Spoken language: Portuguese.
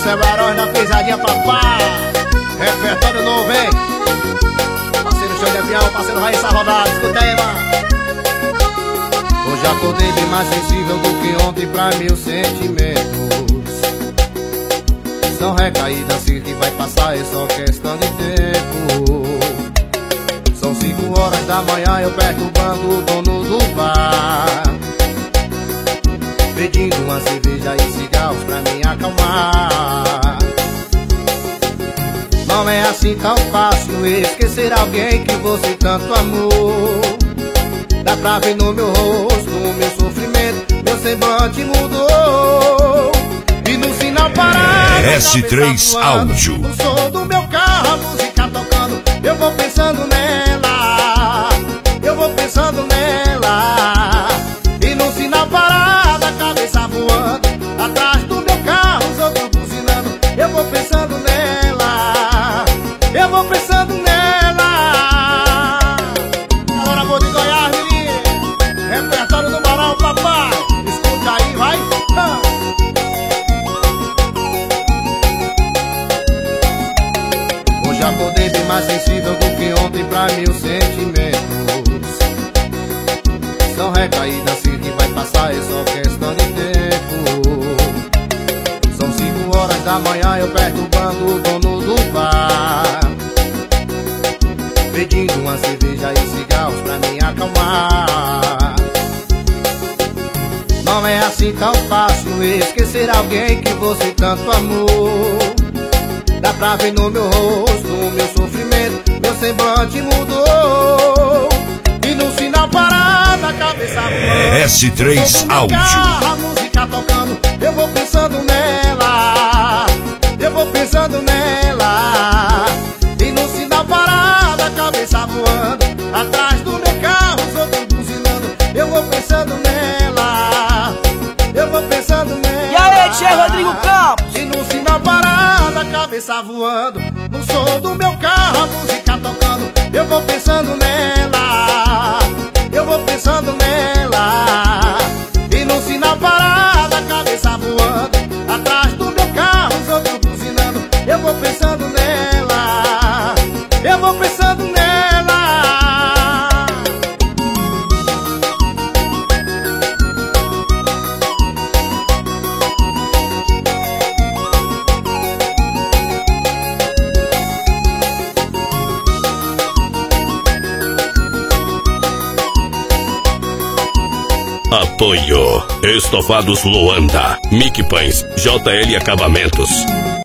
Marcelo Herói da Pisadinha Papá. Repertório novo, hein? Parceiro Show de Avião, parceiro Raíssa Rodada, escuta aí, mano. Hoje acordei bem mais sensível do que ontem pra meus sentimentos. São recaídas que vai passar, é só questão de tempo. São 5 horas da manhã, eu perturbando o dono do bar, pedindo uma cerveja e cigarros pra me acalmar. Não é assim tão fácil esquecer alguém que você tanto amou. Dá pra ver no meu rosto, no meu sofrimento, meu semblante mudou. E no sinal parado, S3 Áudio. no som do meu carro, a música tocando, eu vou pensando nela, eu vou pensando nela. E no sinal parado, a cabeça voando, atrás do meu carro, os outros buzinando, eu vou pensando nela, eu vou pensando nela. Agora vou de Goiás, menino, repertório do Barão, papai. Escuta aí, vai. Hoje acordei bem mais sensível do que ontem pra meus sentimentos. São recaídas que vai passar, é só questão de tempo. São 5 horas da manhã, eu perturbando o dono do bar, pedindo uma cerveja e cigarros pra me acalmar. Não é assim tão fácil esquecer alguém que você tanto amou. Dá pra ver no meu rosto, no meu sofrimento, meu semblante mudou. E no sinal parado, a cabeça voando, S3 Áudio. a música tocando, eu vou pensando nela, eu vou pensando nela. E no sinal parado, a cabeça voando, atrás do meu carro, os outros buzinando, eu vou pensando nela, eu vou pensando nela. E aí, Tchê Rodrigo Campos? E no sinal parado, a cabeça voando, no som do meu carro, a música tocando, eu vou pensando nela, eu vou pensando nela. E no sinal parado, a cabeça voando, atrás do meu carro, os outros buzinando, eu vou pensando nela, eu vou pensando nela. Apoio Estofados Luanda, Mic Pães, JL Acabamentos.